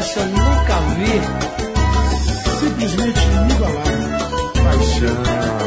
negócio eu nunca vi. Simplesmente inigualável. Paixão.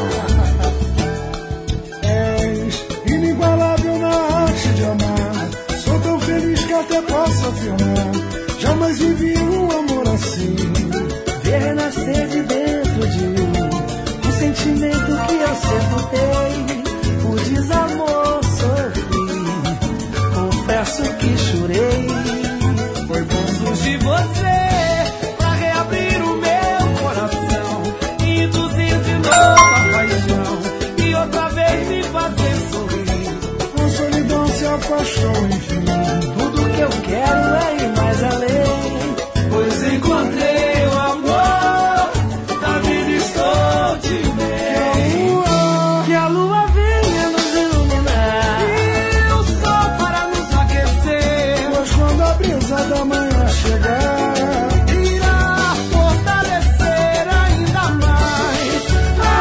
És inigualável na arte de amar. Sou tão feliz que até posso afirmar. Jamais vivi um amor assim. Ver renascer de dentro de mim um sentimento que eu sempre tenho. Por desamor sofri, confesso que chorei. Foi bom surgir você pra reabrir o meu coração, induzir de novo a paixão e outra vez me fazer sorrir. A solidão se afastou, enfim. Tudo que eu quero é ir mais além, pois encontrei o amor da vida, estou de bem. Que a lua venha nos iluminar e o sol para nos aquecer, pois quando a brisa da manhã chegar, irá fortalecer ainda mais a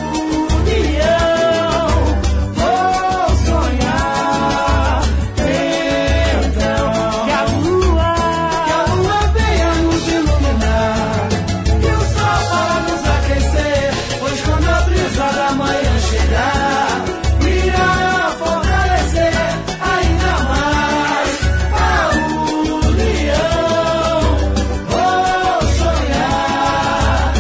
união. Vou sonhar então que a lua venha nos iluminar e o sol para nos aquecer, pois quando a brisa da manhã chegar, irá fortalecer ainda mais a união. Vou sonhar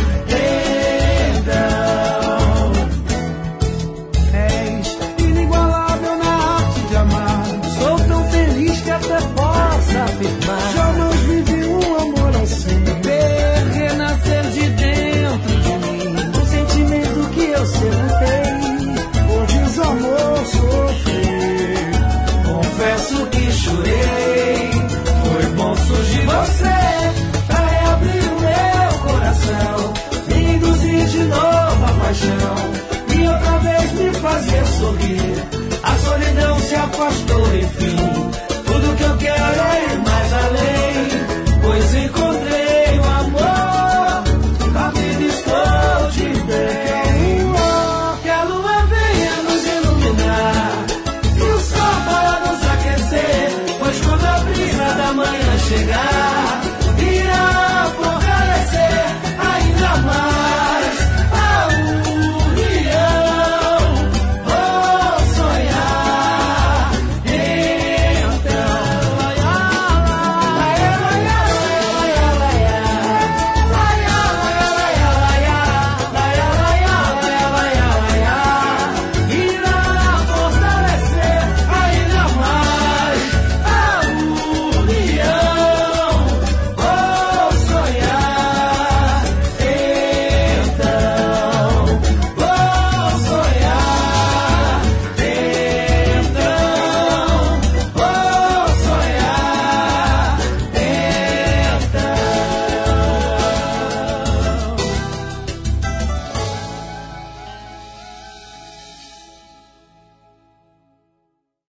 então. És inigualável na arte de amar. Sou tão feliz que até posso afirmar. jamais vivi um amor assim. Ver renascer de dentro de mim um sentimento que eu sentei. Por desamor sofri. Confesso que chorei. Foi bom surgir você pra reabrir o meu coração, me induzir de novo a paixão e outra vez me fazer sorrir. A solidão se afastou.